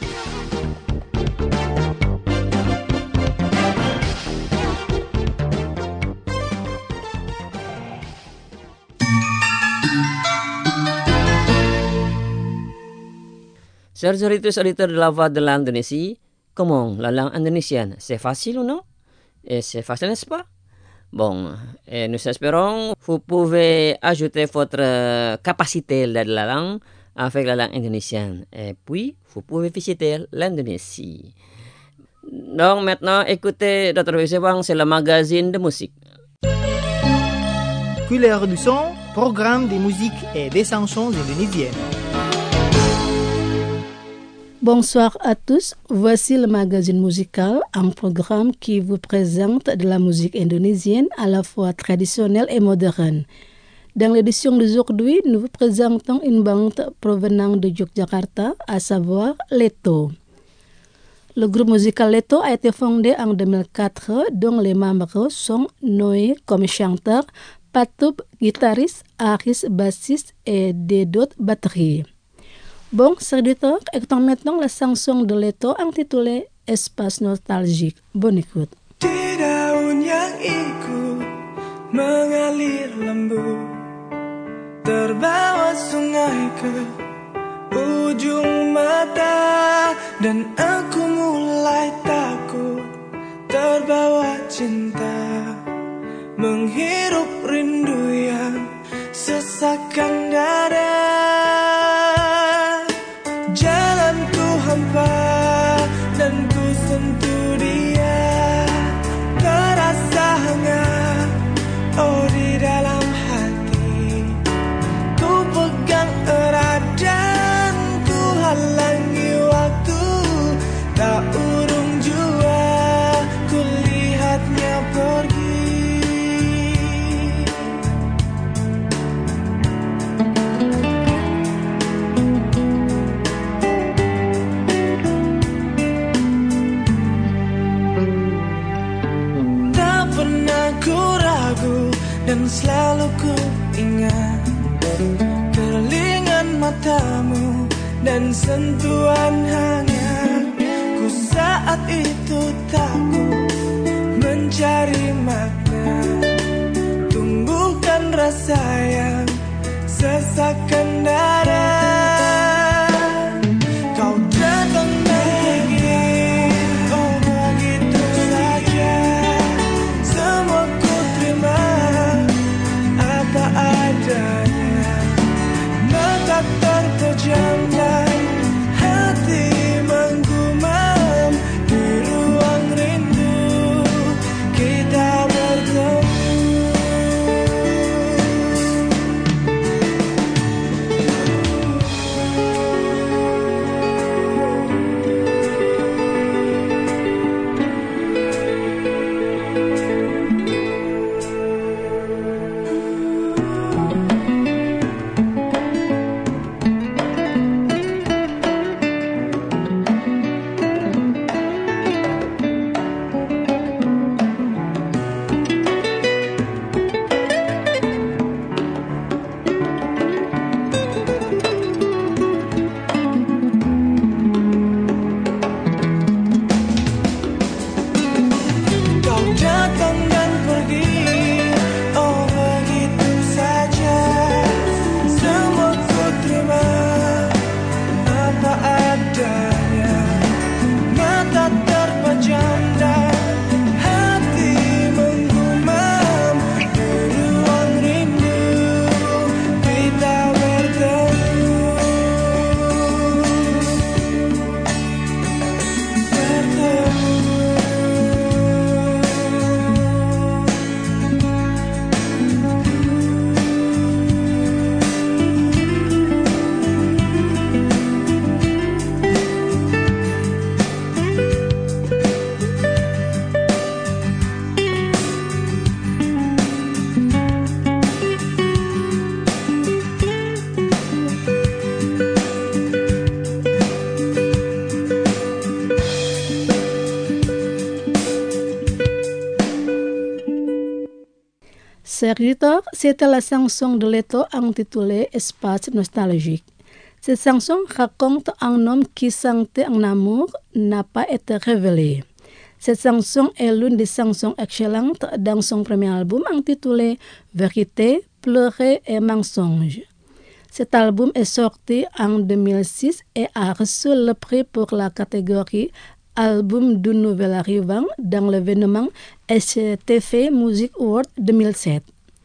Chers auditeurs de la voix de l'Indonésie, comment la langue indonésienne, c'est facile ou non? Et c'est facile, n'est-ce pas? Bon, et nous espérons vous pouvez ajouter votre capacité de la langue avec la langue indonésienne. Et puis, vous pouvez visiter l'Indonésie. Donc maintenant, écoutez notre recevant, c'est le magazine de musique. Couleur du son, programme de musique et des chansons indonésiennes. Bonsoir à tous, voici le magazine musical, un programme qui vous présente de la musique indonésienne à la fois traditionnelle et moderne. Dans l'édition d'aujourd'hui, nous vous présentons une bande provenant de Yogyakarta, à savoir Leto. Le groupe musical Leto a été fondé en deux mille quatre, dont les membres sont Noé comme chanteur, Patup guitariste, Aris bassiste et Dedot batterie. Bon, chers auditeurs, écoutons maintenant la chanson de Leto intitulée Espace Nostalgique. Bonne écoute. Di daun yang ikut mengalir lembu, terbawa sungai ke ujung mata, dan aku mulai takut terbawa cinta, menghirup rindu yang sesakkan dada. Jalanku hampa dan ku sentuh dia, terasa hangat, oh di dalam hati. Ku pegang erat dan ku halangi waktu, tak urung jua ku lihatnya pergi. Dan selalu ku ingat kerlingan matamu dan sentuhan hangat. Ku saat itu takut mencari makna, tumbuhkan rasa yang sesakkan dada. Kau datang lagi, oh begitu saja, semua ku terima apa adanya. Mata terpejam dan hati menggumam, di ruang rindu kita bertemu. Serviteur, c'était la chanson de Leto intitulée Espace Nostalgique. Cette chanson raconte un homme qui sentait un amour n'a pas été révélé. Cette chanson est l'une des chansons excellentes dans son premier album intitulé Vérité, pleurer et mensonge. Cet album est sorti en deux mille six et a reçu le prix pour la catégorie Album du Nouvel Arrivant dans l'événement S T F Music Award deux mille sept.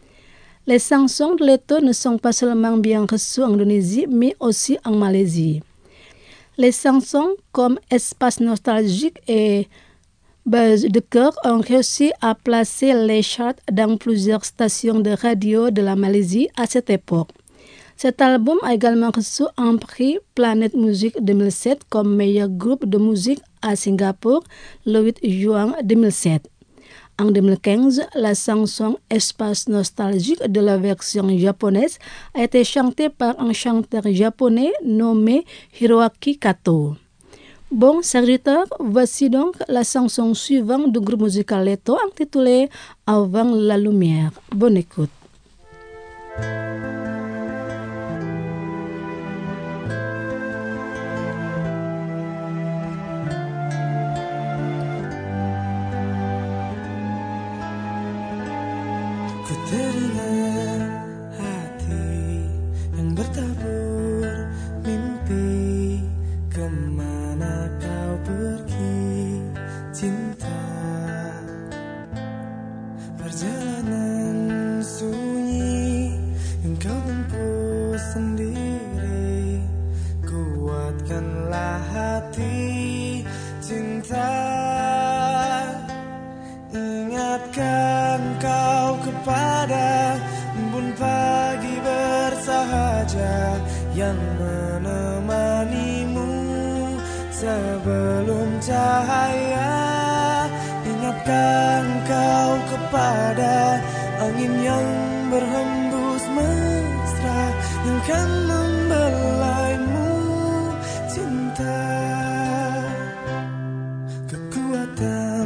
Les chansons de Leto ne sont pas seulement bien reçues en Indonésie, mais aussi en Malaisie. Les chansons comme Espace Nostalgique et Buzz de Cœur ont réussi à placer les charts dans plusieurs stations de radio de la Malaisie à cette époque. Cet album a également reçu un prix Planet Music deux mille sept comme meilleur groupe de musique à Singapour le huit juin deux mille sept. En deux mille quinze, la chanson Espace nostalgique de la version japonaise a été chantée par un chanteur japonais nommé Hiroaki Kato. Bon, serviteur, voici donc la chanson suivante du groupe musical Leto intitulée Avant la lumière. Bonne écoute. Ku teringat hati yang bertabur mimpi, kemana kau pergi cinta. Perjalanan sunyi yang kau tempuh sendiri, kuatkanlah hati cinta. Ingatkan kau kepada embun pagi bersahaja yang menemanimu sebelum cahaya. Ingatkan kau kepada angin yang berhembus mesra yang kan membelaimu cinta. Kekuatan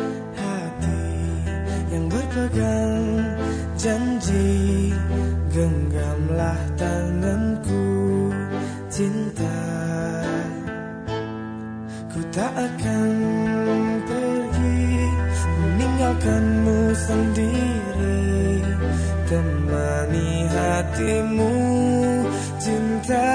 berpegang janji, genggamlah tanganku cinta. Ku tak akan pergi meninggalkanmu sendiri, temani hatimu cinta.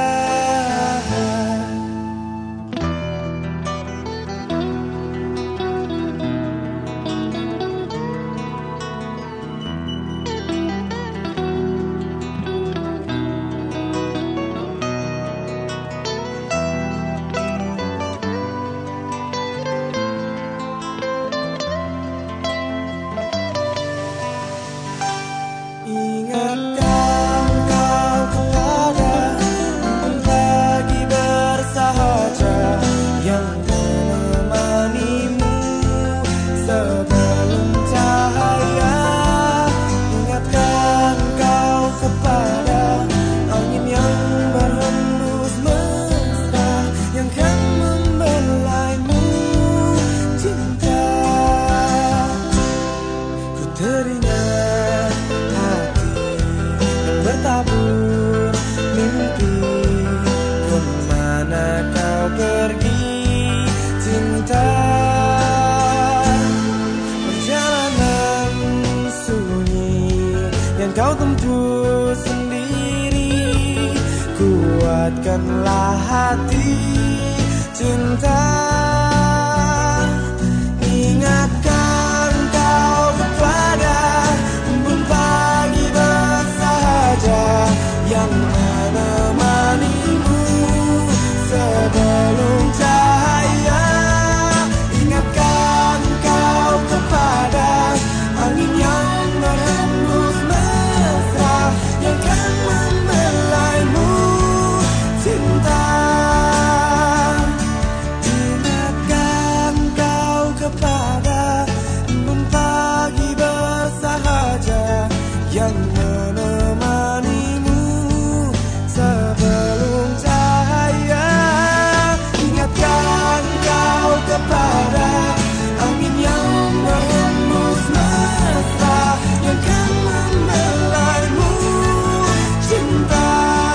Kuatkanlah hati cinta. Ingatkan kau kepada embun pagi bersahaja yang menemanimu sebelum cahaya. Ingatkan kau kepada angin yang berhembus mesra yang kan membelaimu cinta. Ingatkan kau kepada embun pagi bersahaja yang menemanimu sebelum cahaya. Ingatkan kau kepada angin yang berhembus mesra yang kan membelaimu cinta.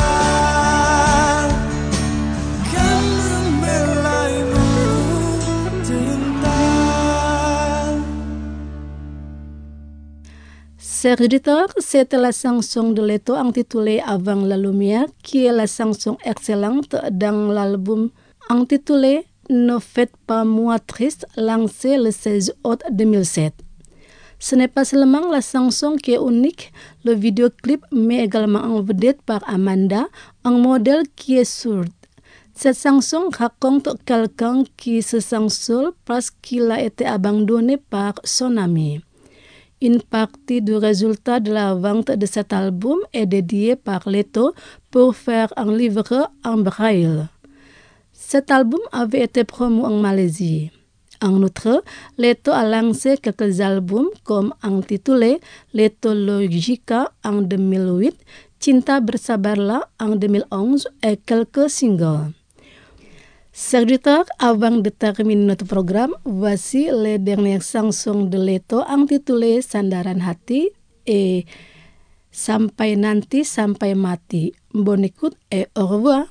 Chers auditeurs, c'était la chanson de Leto intitulée Avant la lumière, qui est la chanson excellente dans l'album intitulé Ne faites pas moi triste, lancé le seize août deux mille sept. Ce n'est pas seulement la chanson qui est unique, le vidéoclip met également en vedette par Amanda, un modèle qui est sourde. Cette chanson raconte quelqu'un qui se sent seul parce qu'il a été abandonné par son ami. Une partie du résultat de la vente de cet album est dédiée par Leto pour faire un livre en braille. Cet album avait été promu en Malaisie. En outre, Leto a lancé quelques albums comme intitulé Leto Logica en deux mille huit, Cinta Bersabarlah en deux mille onze et quelques singles. Chers auditeurs, avant de terminer notre programme, voici les dernières chansons de Leto intitulées Sandaran Hati et Sampai Nanti Sampai Mati. Bonne écoute et au revoir.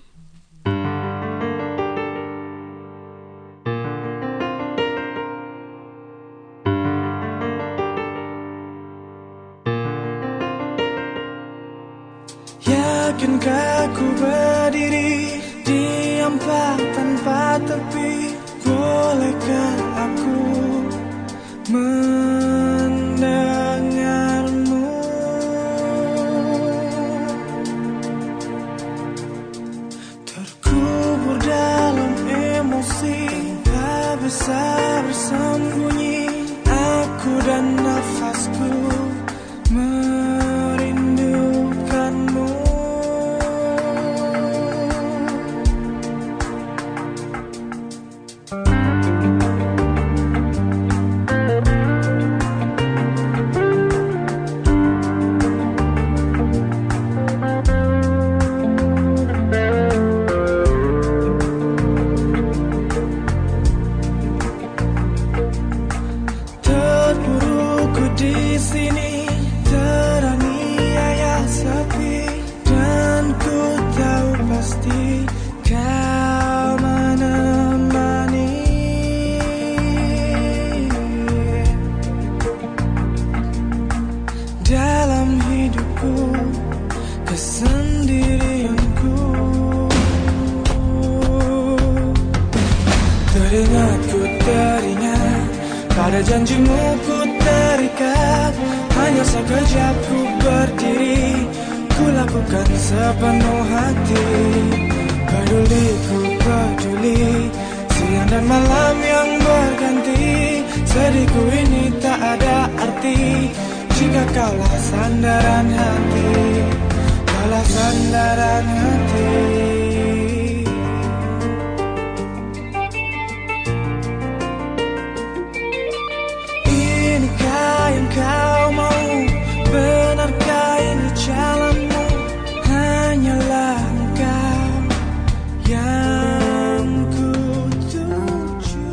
Yakinkah ku berdiri di empat tanpa tepi? Bolehkah aku mendengarmu? Terkubur dalam emosi, tak bisa bersembunyi. Aku dan nafasku merindukanmu. Pada janjimu ku terikat, hanya sekejap ku berdiri, ku lakukan sepenuh hati. Peduli ku peduli, siang dan malam yang berganti. Sedihku ini tak ada arti jika kaulah sandaran hati, kaulah sandaran hati. Yang kau mau, benarkah ini jalanmu? Hanyalah engkau yang ku tuju.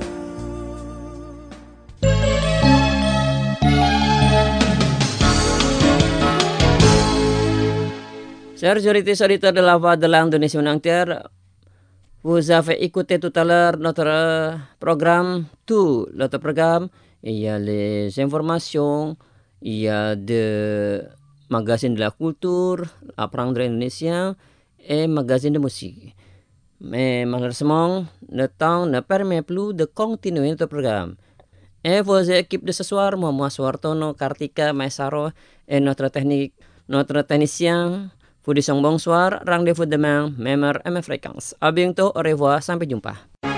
Chers auditeurs de la Voix de l'Indonésie en entière, vous avez écouté tout à l'heure notre programme, tout notre programme. Il y a les informations, il y a des magazines de la culture, apprendre indonésien et magazines de musique. Mais malheureusement, le temps ne permet plus de continuer notre programme. Et vos équipes de ce soir, moi, Suartono, Kartika, Maesaro et notre technique, notre technicien, vous disons bonsoir, rendez-vous demain, même heure et même fréquence. À bientôt, au revoir, sampai jumpa.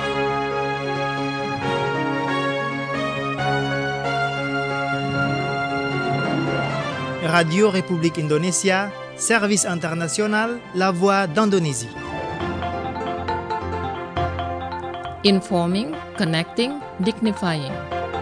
Radio République Indonésia, service international, la voix d'Indonésie. Informing, connecting, dignifying.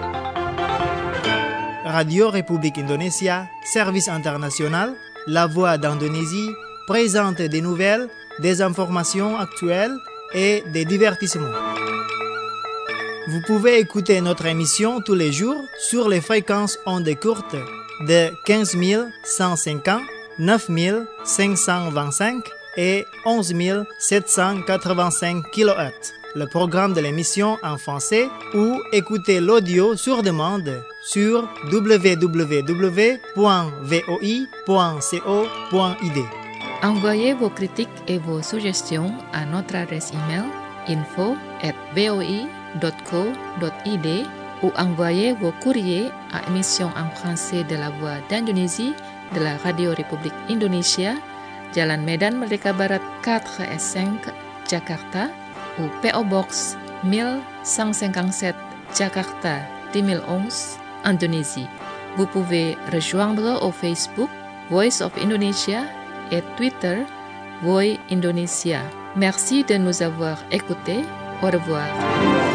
Radio République Indonésia, service international, la voix d'Indonésie, présente des nouvelles, des informations actuelles et des divertissements. Vous pouvez écouter notre émission tous les jours sur les fréquences ondes courtes de quinze mille cent cinquante, neuf mille cinq cent vingt-cinq et onze mille sept cent quatre-vingt-cinq kilohertz. Le programme de l'émission en français ou écoutez l'audio sur demande sur w w w point v o i point co point i d. Envoyez vos critiques et vos suggestions à notre adresse email info at voi dot co dot i d ou envoyez vos courriers à émission en français de la Voix d'Indonésie de la Radio République Indonésia, Jalan Medan Merdeka Barat quatre et cinq, Jakarta, ou P O Box mille cent cinquante-sept, Jakarta deux mille onze, Indonésie. Vous pouvez rejoindre au Facebook Voice of Indonesia et Twitter Voi Indonesia. Merci de nous avoir écoutés. Au revoir.